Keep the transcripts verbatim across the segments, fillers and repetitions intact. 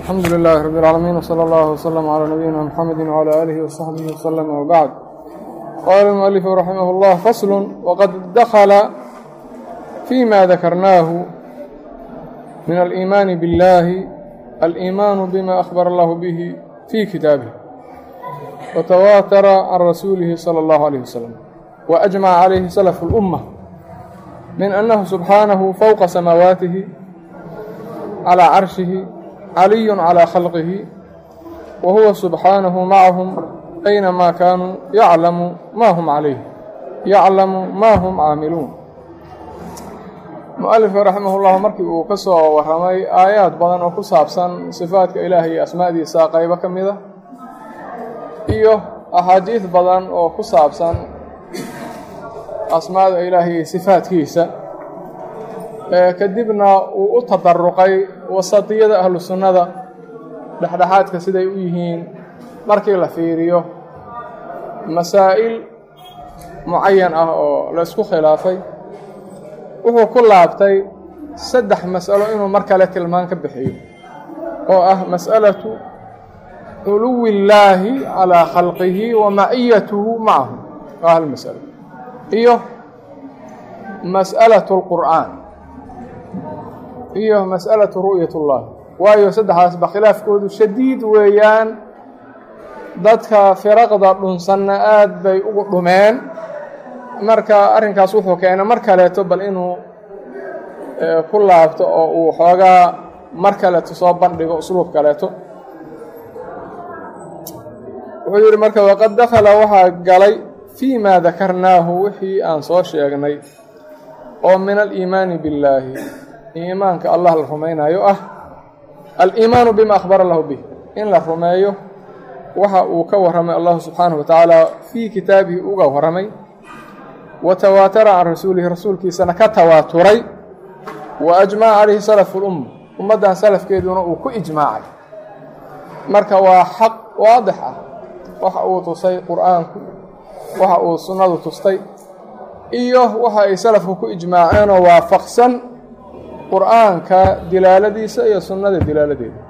الحمد لله رب العالمين وصلى الله وسلم على نبينا محمد وعلى آله وصحبه وسلم وبعد. قال المؤلف رحمه الله: فصل. وقد دخل فيما ذكرناه من الإيمان بالله الإيمان بما أخبر الله به في كتابه وتواتر عن رسوله صلى الله عليه وسلم وأجمع عليه سلف الأمة من أنه سبحانه فوق سماواته على عرشه علي على خلقه وهو سبحانه معهم أينما كانوا يعلم ما هم عليه يعلم ما هم عاملون. مؤلف رحمه الله markii uu ka soo waramay aayaad badan oo ku saabsan sifaadka Ilaahay iyo asmaadiisa qaybo kamida iyo ahadiith badan oo ku saabsan asmaada Ilaahay iyo sifaadkiisa ee kadibna uu u tadarruqay wasatiyada ahlu sunnada dhaxdhaxaadka siday u yihiin markii la fiiriyo masaa'il muayyan ah oo la isku khilaafay wuxuu ku laabtay saddex mas'alo inuu mar kale tilmaan ka bixiyo oo ah mas'alatu uluwillaahi calaa khalqihi wa ma'iyatuhu ma'ahu waa hal mas'alo iyo mas'alatu alqur'aan iyo mas'alatu ru'yatullah waayo saddexdaasba khilaafkoodu shadiid weeyaan dadka firaqda dhunsanna aad bay ugu dhumeen marka arrinkaas wuxuu keenay mar kaleeto bal inuu ku laabto oo uu xoogaa mar kaleeto soo bandhigo usluub kaleeto wuxuu yidhi marka waqad dakhala waxaa galay fii maa dakarnaahu wixii aan soo sheegnay oo min aliimaani billaahi iimaanka allah la rumaynayo ah aliimaanu bima akhbara allahu bih in la rumeeyo waxa uu ka warramay allahu subxaanahu wa tacaala fii kitaabihi uga warramay watawaatara can rasuulihi rasuulkiisana ka tawaaturay wa ajmaca calayhi salafu lumma ummaddan salafkeeduna uu ku ijmaacay marka waa xaq waadix ah waxa uu tusay qur'aanku waxa uu sunnadu tustay iyo waxa ay salafku ku ijmaaceen oo waafaqsan qur'aanka dilaaladiisa iyo sunnada dilaaladeeda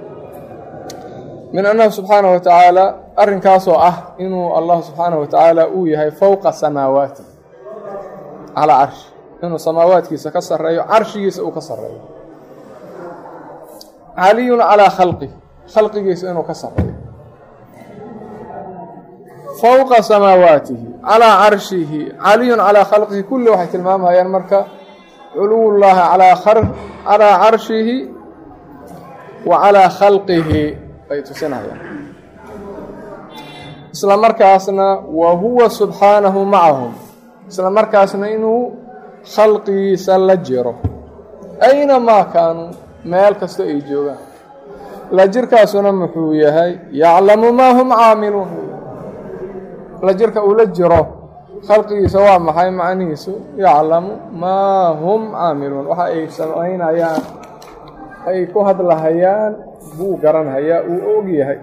min annahu subxaanahu wa tacaala arrinkaasoo ah inuu allah subxaanahu wa tacaala uu yahay fowqa samaawaati calaa carshi inuu samaawaadkiisa ka sarreeyo carshigiisa uu ka sarreeyo caliyun calaa khalqih khalqigiisa inuu ka sarreeyo fowqa samaawaatihi calaa carshihi caliyun calaa khalqihi kulli waxay tilmaamayaan marka culuwullaahi calaa carshihi wa calaa khalqihi ay tusinayaan isla markaasna wa huwa subxaanahu macahum isla markaasna inuu khalqigiisa la jiro aynamaa kaanuu meel kasta ay joogaan la jirkaasuna muxuu yahay yaclamu maa hum caamiluun la jirka uu la jiro khalqigiisa waa maxay macnihiisu yaclamu maa hum caamiluun waxa ay samaynayaan ay ku hadlahayaan buu garanhayaa uu og yahay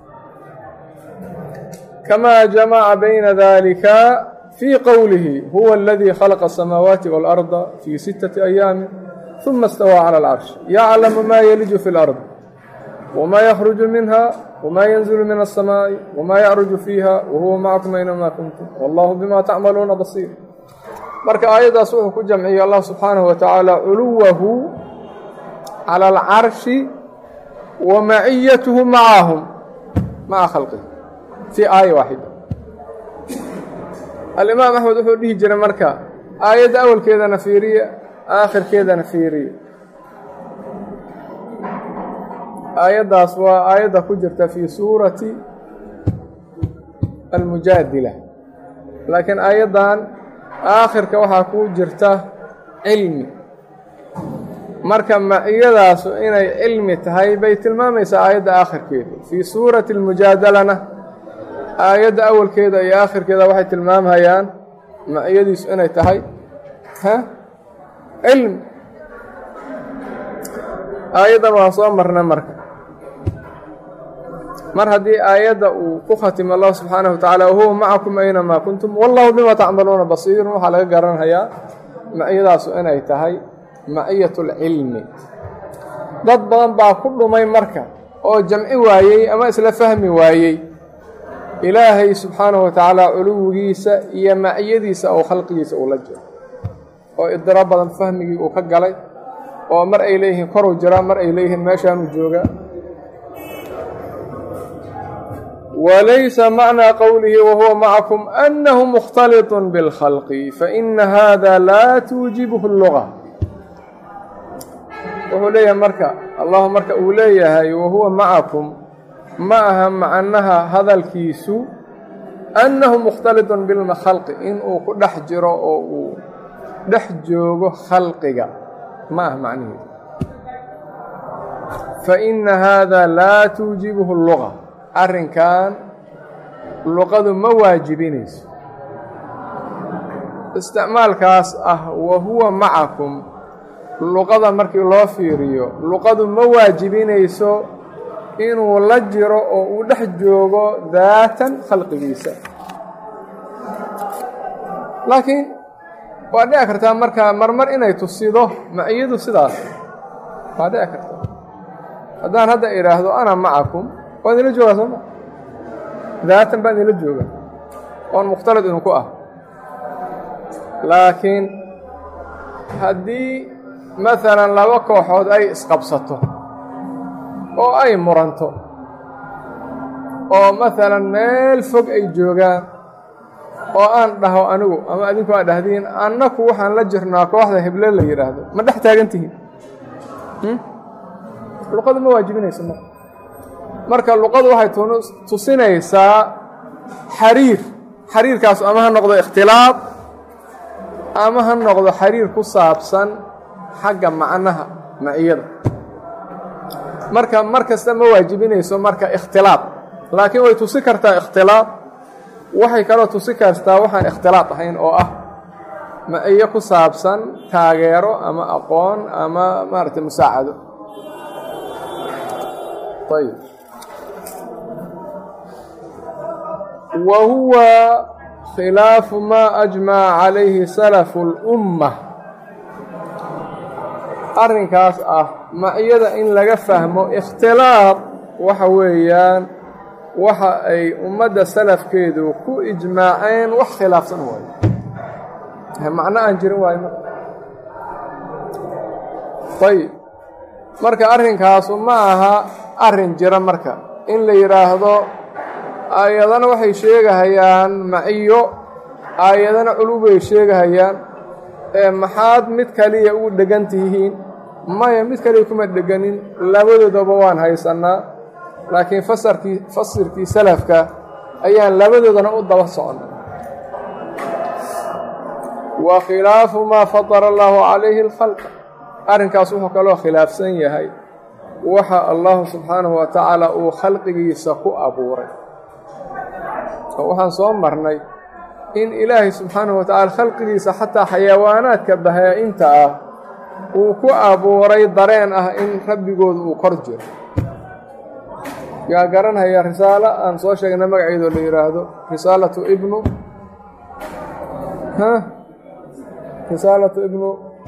kamaa jamaca bayna dalika fii qowlihi huwa aladii khalaqa asamaawaati waalarda fii sittati ayaamin huma istawaa cala alcarsh yaclamu maa yaliju fi lard wamaa yakhruju minha wamaa yanzilu min alsamaa'i wamaa yacruju fiiha wahuwa macakum aynamaa kuntum wallahu bima tacmaluuna basiir marka aayaddaas wuxuu ku jamciyey allah subxaanahu wa tacaala culuwahu cala alcarshi wa maciyatuhu macahum maca khalqihi fii aaya waaxida alimaam axmed wuxuu dhihi jiray marka aayadda awalkeedana fiiriya aakhirkeedana fiiriya aayaddaas waa aayadda ku jirta fii suurati almujaadila laakiin aayaddan aakhirka waxaa ku jirta cilmi marka maciyadaasu inay cilmi tahay bay tilmaamaysaa aayadda aakhirkeeda fii suurati almujaadalana aayadda awalkeeda iyo aakhirkeeda waxay tilmaamayaan maciyadiisu inay tahay ha cilmi aayaddan waan soo marnay marka mar haddii aayadda uu ku khatimo allah subxaanahu wa tacaala wahuwa macakum aynamaa kuntum wallahu bima tacmaluuna basiirun waxaa laga garanhayaa maciyadaasu inay tahay maciyat lcilmi dad badan baa ku dhumay marka oo jamci waayey ama isla fahmi waayey ilaahay subxaanahu wa tacaala culuwigiisa iyo maciyadiisa oo khalqigiisa uu la jiro oo idiro badan fahmigii uu ka galay oo mar ay leeyihiin koruu jiraa mar ay leeyihiin meeshaanuu joogaa walaysa macnaa qowlihi wahuwa macakum annahu mukhtaliطun biاlkhalqi faina hada laa tuujibuhu اlluga wuxuu leeyahay marka allahu marka uu leeyahay wahuwa macakum ma aha macnaha hadalkiisu annahu mukhtaliطun bilkhalqi inuu ku dhex jiro oo uu dhex joogo khalqiga ma aha macnihiisu faina hada laa tuujibuhu اlluga arrinkan luqadu ma waajibinayso isticmaalkaas ah wahuwa macakum luqada markii loo fiiriyo luqadu ma waajibinayso inuu la jiro oo uu dhex joogo daatan khalqigiisa laakiin waa dhici kartaa markaa marmar inay tusido maciyadu sidaas waa dhici kartaa haddaan hadda idhaahdo ana macakum waan idinla joogaa sooma daatan baan idinla jooga oon mukhtalid idinku ah laakiin haddii maalan laba kooxood ay isqabsato oo ay muranto oo maalan meel fog ay joogaan oo aan dhaho anigu ama adinku aad dhahdiin annaku waxaan la jirnaa kooxda heble la yidhaahdo ma dhex taagan tihiin luqadu ma waajibinayso marka marka luqadu waxay tusinaysaa xariir xariirkaas ama ha noqdo ikhtilaaf ama ha noqdo xariir ku saabsan xagga macnaha maciyada marka mar kasta ma waajibinayso marka ikhtilaaf laakiin way tusi kartaa ikhtilaaf waxay kaloo tusi kartaa waxaan ikhtilaaf ahayn oo ah maciyo ku saabsan taageero ama aqoon ama maaragtay musaacado ayb wa huwa khilaafu maa ajmaca calayhi salafu اlumma arrinkaas ah maciyada in laga fahmo ikhtilaaf waxa weeyaan waxa ay ummadda salafkeedu ku ijmaaceen wax khilaafsan waayo macno aan jirin waayo marka ayb marka arrinkaasu ma aha arrin jira marka in la yidhaahdo aayadana waxay sheegahayaan maciyo aayadana culubay sheegahayaan ee maxaad mid kaliya ugu dhegan tihiin maya mid kaliya kuma dheganin labadoodaba waan haysannaa laakiin fasarkii fasirkii salafka ayaan labadoodana u daba soconnay wa khilaafu maa fadara allaahu calayhi alkhalqa arrinkaas wuxuu kaloo khilaafsan yahay waxa allahu subxaanahu wa tacaala uu khalqigiisa ku abuuray oo waxaan soo marnay in ilaahay subxaanahu wa tacala khalqigiisa xataa xayawaanaadka bahaa-inta ah uu ku abuuray dareen ah in rabbigooda uu kor jiro yaa garanhaya risaalo aan soo sheegna magaceedoo la yidhaahdo risaalatu ibnu ha risaalatu ibnu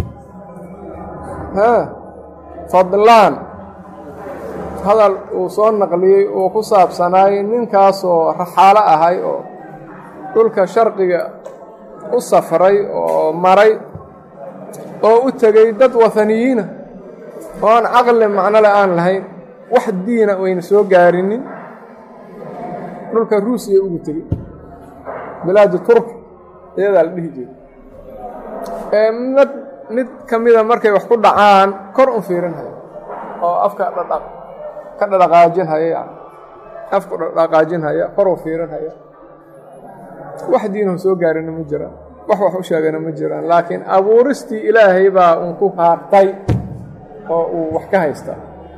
ha fadlaan hadal uu soo naqliyey uu ku saabsanaay ninkaasoo raxaalo ahay oo dhulka sharqiga u safray oo maray oo u tegey dad wathaniyiina oo aan caqli macnole aan lahayn wax diina wayna soo gaarinin dhulka ruusiya ugu tegey bilaadu turki iyadaa la dhihi jiray ee mid mid ka mida markay wax ku dhacaan kor un fiirinhaya oo afka dhadhaq ka dhadhaqaajinhaya yani afku dhadhaqaajinhaya kor u fiirinhaya wax diinahu soo gaarina ma jiraan wax wax u sheegana ma jiraan laakiin abuuristii ilaahay baa un ku haartay oo uu wax ka haystaa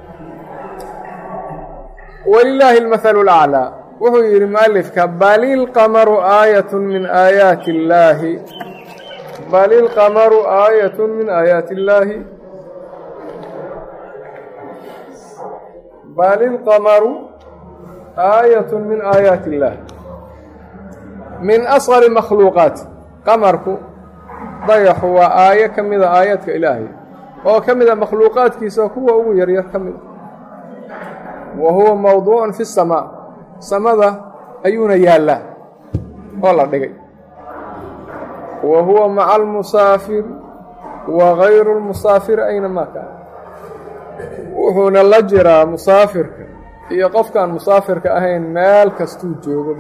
walilaahi almathalu alaclaa wuxuu yidhi mualifka balilqamaru aayatun min aayaati illaahi balilqamaru aayatun min aayaati illaahi balilqamaru aayatun min aayaati illaahi min asqari makhluuqaati qamarku dayaxu waa aayo ka mida aayaadka ilaahay oo ka mida makhluuqaadkiisa kuwa ugu yaryar ka mida wa huwa mawduucun fi الsamaa samada ayuuna yaallaa oo la dhigay wa huwa maca almusaafir wa gayru اlmusaafir aynamaa kaan wuxuuna la jiraa musaafirka iyo qofkaan musaafirka ahayn meel kastuu joogo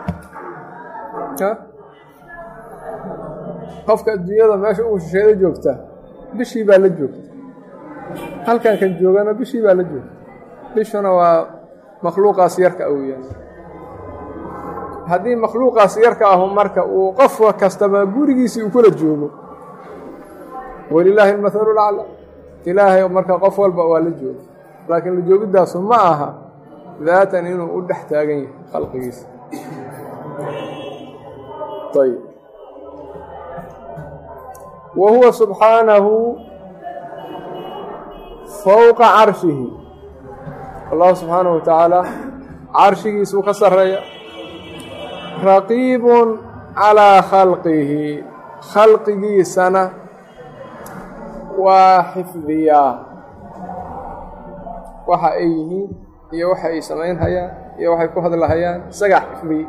qofka adduunyada meesha uu shisheeda joogtaa bishii baa la joogta halkan kan joogana bishii baa la joogta bishuna waa makhluuqaas yarka aweyaan haddii makhluuqaas yarka ahu marka uu qof kastaba gurigiisii uu kula joogo walilaahi almathalu lacla ilaahay marka qof walba waa la joogo laakiin la joogidaasu ma aha daatan inuu u dhex taagan yahay khalqigiisa ayb wa huwa subxaanahu fowqa carshihi allahu subxaanahu watacaala carshigiisuu ka sarreeya raqiibun calaa khalqihi khalqigiisana waa xifdiyaa waxa ay yihiin iyo waxa ay samaynhayaan iyo waxay ku hadlahayaan isagaa xifdiy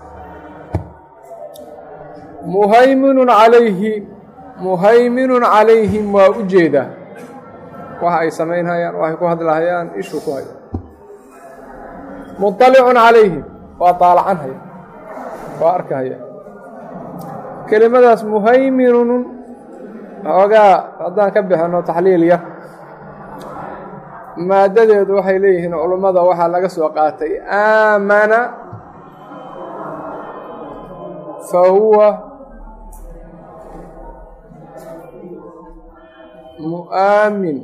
muhayminun calayhi muhayminun calayhim waa u jeedaa waxa ay samaynhayaan waxay ku hadlahayaan ishuu ku haya muطalicun calayhim waa daalacanhaya waa arkahaya kelimadaas muhayminun xoogaa haddaan ka bixino taxliil yar maadadeedu waxay leeyihiin culummada waxaa laga soo qaatay aamana fa huwa mu'aamin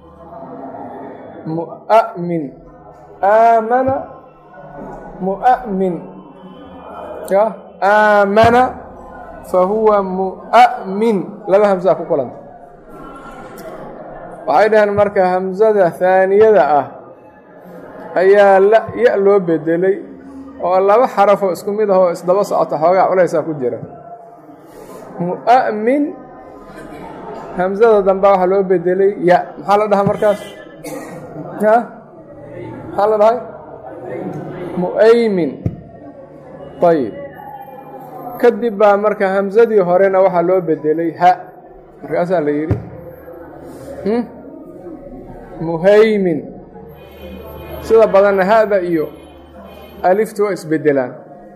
mu'amin aamana mu'amin ya aamana fa huwa mu'amin laba hamsaa ku kulanta waxay dhaheen marka hamsada haaniyada ah ayaa la ya loo bedelay oo laba xarafoo isku mid ah oo isdaba socota xoogaa culaysaa ku jira mu'amin hamsada dambe waxaa loo bedelay ya maxaa la dhahaa markaas ya maxaa la dhahay mu'aymin ayib kadib baa marka hamsadii horena waxaa loo bedelay ha markaasaa la yidhi muhaymin sida badanna hada iyo aliftu waa isbedelaan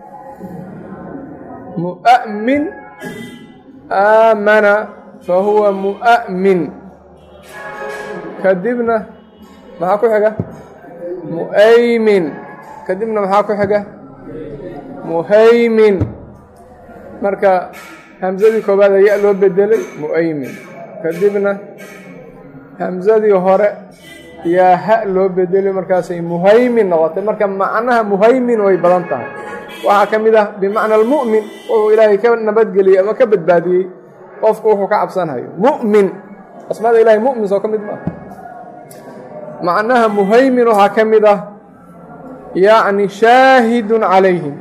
mu'amin aamana fa huwa mu'amin kadibna maxaa ku xiga mu'aymin kadibna maxaa ku xiga muhaymin marka hamsadii koobaad ayaa loo bedelay mu'aymin kadibna hamsadii hore yaa ha loo bedelay markaasay muhaymin noqotay marka macnaha muhaymin way badan tahay waxaa ka mid ah bimacna almu'min wuxuu ilaahay ka nabadgeliyey ama ka badbaadiyey qofku wuxuu ka cabsanhayo mu'min asmaada ilahay mu'min soo ka mid maaha macnaha muhaymin waxaa ka mid ah yacni shaahidun calayhim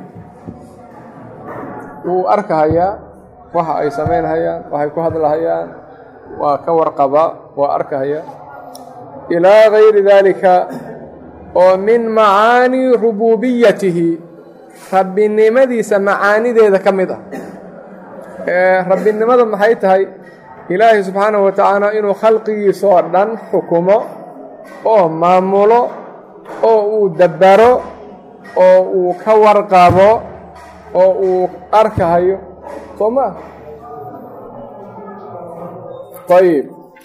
wuu arkahayaa waxa ay samaynhayaan waxay ku hadlahayaan waa ka warqabaa waa arkahaya ilaa gayri daalika oo min macaani rububiyatihi rabbinimadiisa macaanideeda ka mid ah ee rabbinimada maxay tahay ilaahay subxaanahu wa tacaala inuu khalqigiisoo dhan xukumo oo maamulo oo uu dabbaro oo uu ka warqabo oo uu arkahayo soo maa ayib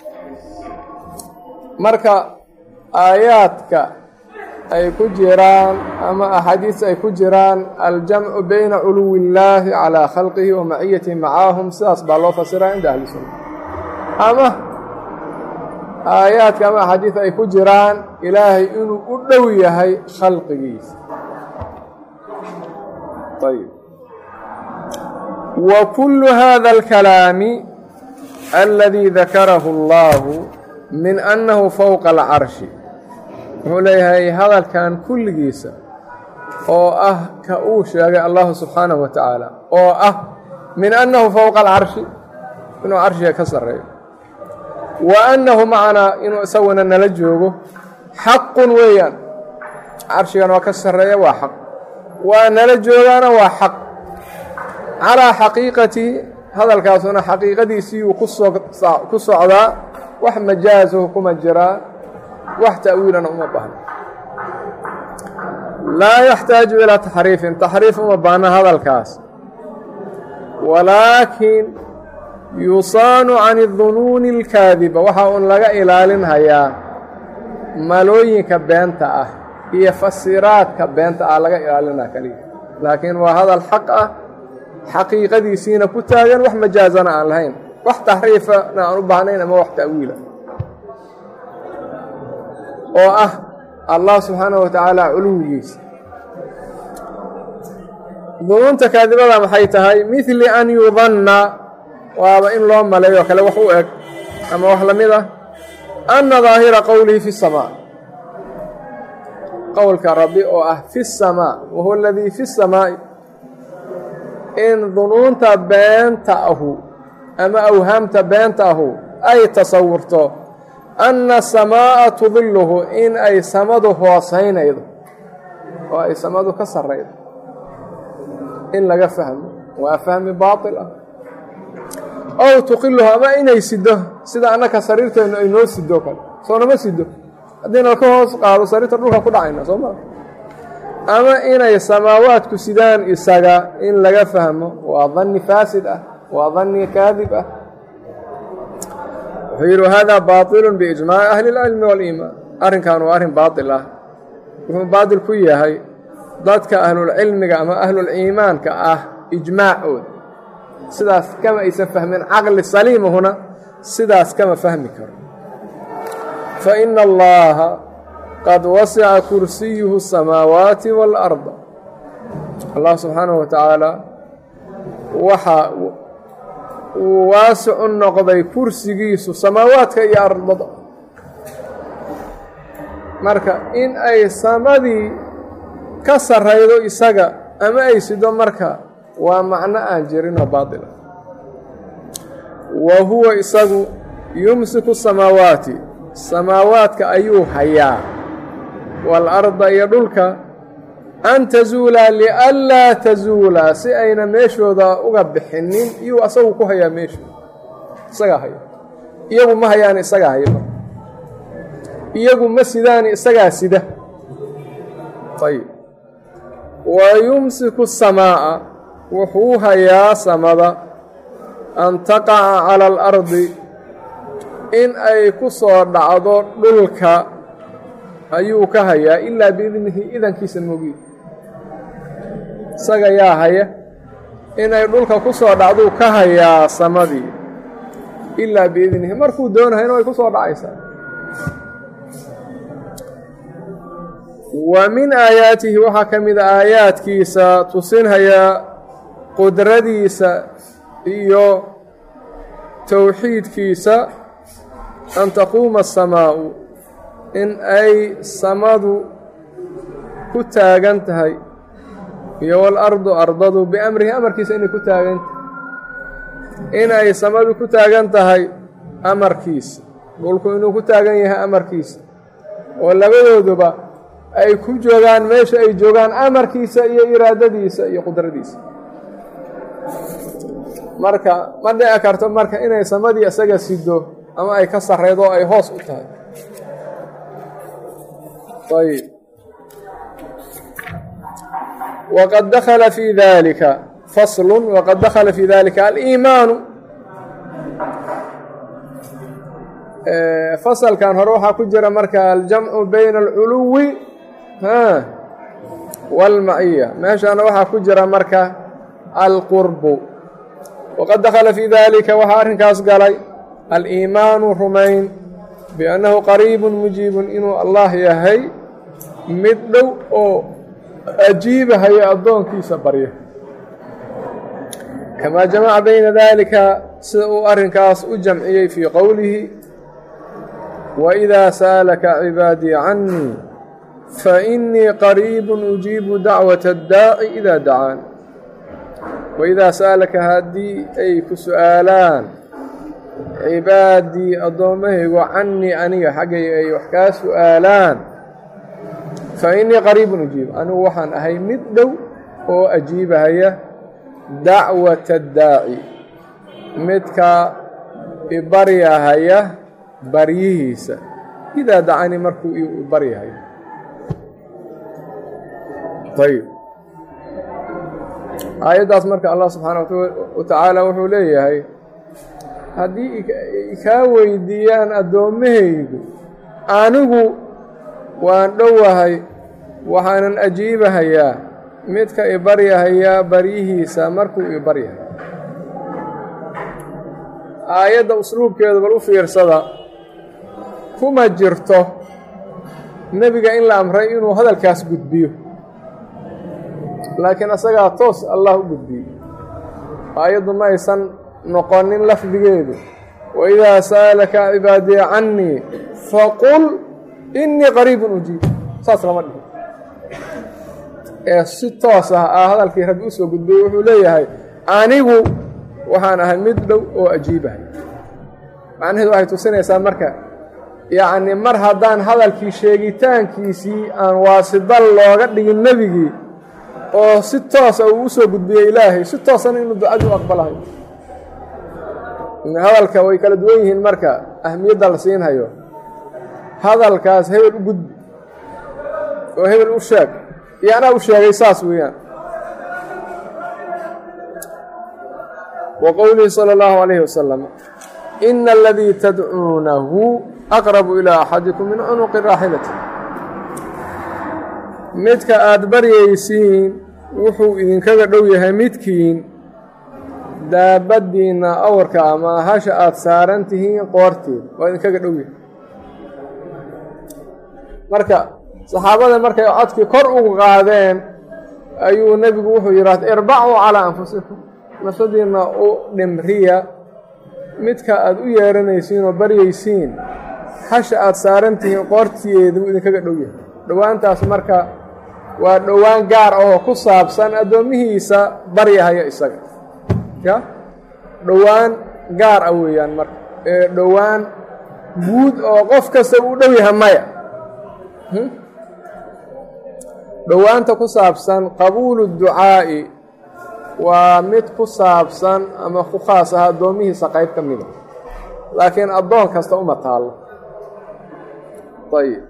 marka aayaadka ay ku jiraan ama axaadiis ay ku jiraan aljamcu bayna culuwi illaahi calaa khalqihi wa maciyatihi macaahum sidaas baa loo fasiraa cinda ahli sunna ama aayaadka ama axaadiis ay ku jiraan ilaahay inuu u dhow yahay khalqigiisa ayib wa kullu hada alkalaami aladii dakarahu allahu min annahu fowqa alcarshi wuxuu leeyahay hadalkan kulligiisa oo ah ka uu sheegay allahu subxaanahu wa tacaala oo ah min annahu fowqa alcarshi inuu carshiga ka sarreeyo wa annahu macanaa inuu isaguna nala joogo xaqun weeyaan carshigan waa ka sarreeya waa xaq waa nala joogaana waa xaq calaa xaqiiqati hadalkaasuna xaqiiqadiisii uu kusoo ku socdaa wax majaazuhu kuma jiraa wax ta'wiilana uma baahno laa yaxtaaju ilaa taxriifin taxriif uma baahna hadalkaas walaakin yusaanu can الdunuuni اlkaadiba waxa uun laga ilaalinhayaa malooyinka beenta ah iyo fasiraadka beenta ah laga ilaalinaa keliya laakiin waa hadal xaq ah xaqiiqadiisiina ku taagan wax majaazana aan lahayn wax taxriifana aan u baahnayn ama wax ta'wiila oo ah allah subxaanaه wa tacaala culuwigiisa dunuunta kaadibada maxay tahay midli an yudanna waaba in loo maleeyo kale wax u eg ama wax la mid ah anna daahira qowlihi fi الsamaa qowlka rabbi oo ah fi الsamaa wahuwa aladii fi الsamaa'i in dunuunta beenta ahu ama awhaamta beenta ahu ay tasawurto anna samaa'a tudiluhu in ay samadu hoosaynaydo oo ay samadu ka sarraydo in laga fahmo waa fahmi baatil ah ow tuqiluhu ama inay sido sida annaka sariirteennu ay noo sido kale soo nama sido haddiina ka hoos qaado sariirta dhulka ku dhacayna soo maa ama inay samaawaadku sidaan isaga in laga fahmo waa danni faasid ah waa danni kaadib ah wuxuu yidhi hada baaطilu biijmaaci ahli اlcilmi wاliimaan arrinkan waa arrin baaطil ah wuxuu baaطil ku yahay dadka ahlulcilmiga ama ahlulciimaanka ah ijmaacooda sidaas kama aysan fahmin caqli saliimahuna sidaas kama fahmi karo faina allaha qad wasica kursiyuhu الsamaawaati wاlأrda allah subxaanaه wa tacaala waxa uu waasicu noqday kursigiisu samaawaadka iyo ardada marka in ay samadii ka sarraydo isaga ama ay sido marka waa macno aan jirinoo baatila wa huwa isagu yumsiku samaawaati samaawaadka ayuu hayaa waalarda iyo dhulka an tazuulaa lianlaa tazuulaa si ayna meeshooda uga bixinin iyuu asagu ku hayaa meeshooda isagaa haya iyagu ma hayaan isagaa haya iyagu ma sidaani isagaa sida ayb wa yumsiku samaa'a wuxuu hayaa samada an taqaca cala alardi in ay ku soo dhacdo dhulka ayuu ka hayaa ilaa biidnihi idankiisa mogiid isaga yaa haya inay dhulka ku soo dhacduu ka hayaa samadii ilaa biidnihi markuu doonahayna way ku soo dhacaysaa wa min aayaatihi waxaa ka mid a aayaadkiisa tusinhayaa qudradiisa iyo towxiidkiisa an taquuma asamaa'u in ay samadu ku taagan tahay iyo walardu ardadu biamrihi amarkiisa inay ku taagan tahay in ay samadu ku taagan tahay amarkiisa dhulku inuu ku taagan yahay amarkiisa oo labadooduba ay ku joogaan meesha ay joogaan amarkiisa iyo iraadadiisa iyo qudradiisa marka ma dhici karto marka inay samadii isaga sido ama ay ka sarreydo oo ay hoos u tahay ayb waqad dakhala fii dalika faslu waqad dakhala fii dalika aliimaanu fasalkan hore waxaa ku jira marka aljamcu bayna alculuwi wاlmaciya meeshaana waxaa ku jira marka alqurbu waqad dakhala fii dalika waxaa arrinkaas galay aliimaanu rumayn biannahu qariibun mujiibun inuu allah yahay mid dhow oo ajiibahaya addoonkiisa barya kamaa jamaca bayna dalika sida uu arrinkaas u jamciyey fii qowlihi waidaa sa'alaka cibaadii cannii fainii qariibun ujiibu dacwata addaaci idaa dacaan waidaa sa'alaka haddii ay ku su'aalaan cibaadii addoommahaygu cannii aniga xaggay ay wax kaa su'aalaan fainii qariibun ujiib, anigu waxaan ahay mid dhow oo ajiibahaya dacwata daaci, midka ibaryahaya baryihiisa, idaa dacanii markuu ibaryahayo. ayb aayaddaas marka allah subxaana wa tacaala wuxuu leeyahay haddii kaa weydiiyaan addoommahaygu anigu waan dhowahay waxaanan ajiibahayaa midka ibaryahayaa baryihiisa markuu ibaryahay. aayadda usluubkeeda bal u fiirsada, kuma jirto nebiga in la amray inuu hadalkaas gudbiyo, laakiin asagaa toos allah u gudbiyey. aayaddu ma aysan noqonin lafdigeedu waidaa sa'alaka cibaadii cannii faqul innii qariibun ujiib, saas lama dhihin. ee si toos ah ah hadalkii rabbi usoo gudbiyey, wuxuu leeyahay anigu waxaan ahay mid dhow oo ajiibahay. macnaheedu waxay tusinaysaa marka yacni mar haddaan hadalkii sheegitaankiisii aan waasidal looga dhigin nebigii oo si toosa uu usoo gudbiyey ilaahay, si toosana inuu ducadii u aqbalayo. hadalka way kala duwan yihiin marka ahmiyadda la siinhayo. hadalkaas hebel u gudbi oo hebel u sheeg iyo anaa u sheegay, saas weeyaan. wa qowlihi salى اllahu عalayhi wasalam ina aladii tadcuunahu aqrabu ilaa axadikum min cunuqi raaxilati, midka aada baryaysiin wuxuu idinkaga dhow yahay midkiin daabaddiinna awrka ama hasha aada saaran tihiin qoorteed, waa idinkaga dhow yahay. marka saxaabada markay codkii kor ugu qaadeen ayuu nebigu wuxuu yidhahda irbacuu calaa anfusikum, nafsadiinna u dhimriya midka aada u yeeranaysiin oo baryaysiin hasha aada saaran tihiin qoortiyeeda wuu idinkaga dhow yahay. dhowaantaas marka waa dhowaan gaar oo ku saabsan addoommihiisa baryahaya isaga, ya dhowaan gaar ah weeyaan marka, ee dhowaan guud oo qof kasta uu dhow yahay maya. dhowaanta ku saabsan qabuulu ducaa'i waa mid ku saabsan ama ku khaas ah addoommihiisa qayb ka mida, laakiin addoon kasta uma taallo. ayb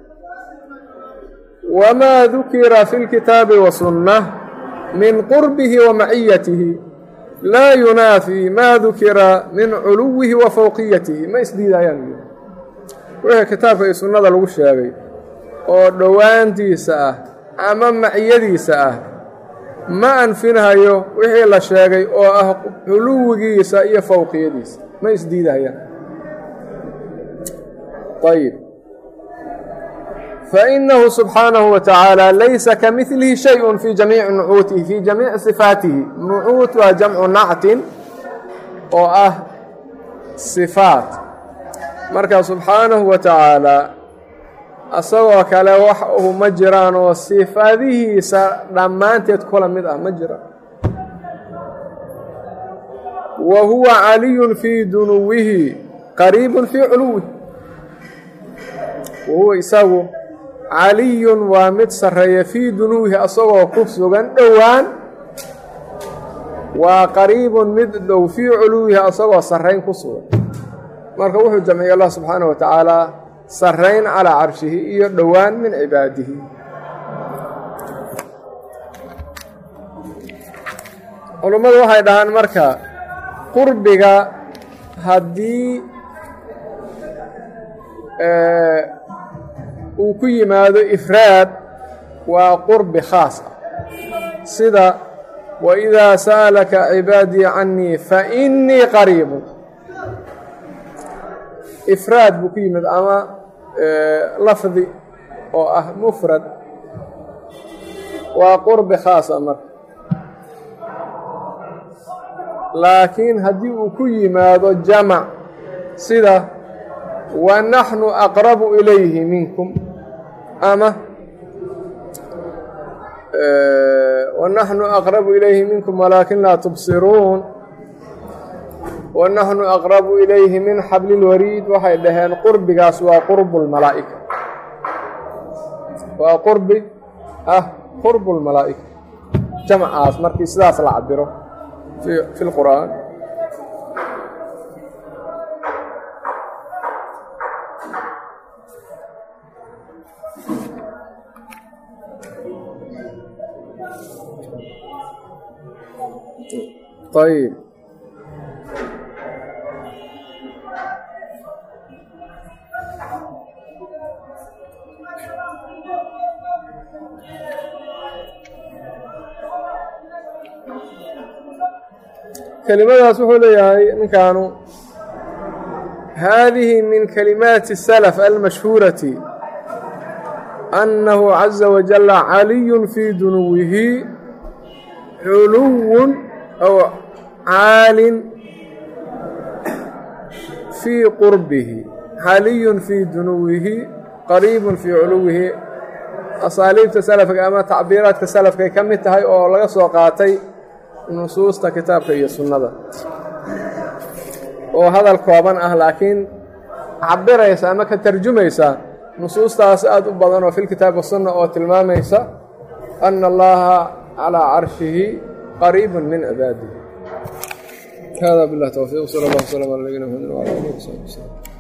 wamaa dukira fi lkitaabi wasunna min qurbihi wa maciyatihi laa yunaafii maa dukira min culuwihi wa fawqiyatihi, ma isdiidayaan. wixii kitaabka iyo sunnada lagu sheegay oo dhowaantiisa ah ama maciyadiisa ah ma anfinhayo wixii la sheegay oo ah culuwigiisa iyo fawqiyadiisa, ma isdiidayaan. ayb fainahu subxaanahu wa tacaala laysa ka midlihi shayءun fii jamiici nucuutihi fii jamiici sifaatihi. nucuut waa jamcu nactin oo ah sifaat. marka subxaanahu wa tacaala asagoo kale wax uu ma jiraan oo sifaadihiisa dhammaanteed kula mid ah ma jiraan. wa huwa caliyun fii dunuwihi qariibun fii culuwihi, wa huwa isagu caliyun waa mid sarreeya fii dunuwihi asagoo ku sugan dhowaan, waa qariibun mid dhow fii culuwihi asagoo sarrayn ku sugan. marka wuxuu jamciyey allah subxaanahu wa tacaala sarrayn calaa carshihi iyo dhowaan min cibaadihi. culummadu waxay dhahaan marka qurbiga haddii uu ku yimaado ifraad waa qurbi khaas ah, sida waidaa sa'alaka cibaadii cannii fainii qariibun. ifraad buu ku yimid ama lafdi oo ah mufrad, waa qurbi khaasa marka. laakiin haddii uu ku yimaado jamac sida wanaxnu aqrabu ilayhi minkum ama wanaxnu aqrabu ilayhi minkum walaakin laa tubsiruun, wanaxnu aqrabu ilayhi min xabli lwariid, waxay dhaheen qurbigaas waa qurbu lmalaa'ika, waa qurbi ah qurbu lmalaa'ika jamcaas markii sidaas la cabiro fi lqur'aan ayb kelimadaas wuxuu leeyahay ninkaanu haadihi min kalimaati الsalaf almashhuurati annahu caza wajala caliyun fii dunuwihi culuwun aw caalin fii qurbihi caliyun fii dunuwihi qariibun fii culuwihi asaaliibta salafka ama tacbiiraadka salafkay ka mid tahay oo laga soo qaatay nusuusta kitaabka iyo sunnada oo hadal kooban ah laakiin cabiraysa ama ka tarjumaysa nusuustaas aad u badan oo fi lkitaab wasunna oo tilmaamaysa ana allaha calaa carshihi qariibu min cibaadihi hada bilah towfiiq sala allah wslam ala nabiyina mxamedi wala alihi wasaxbi wslm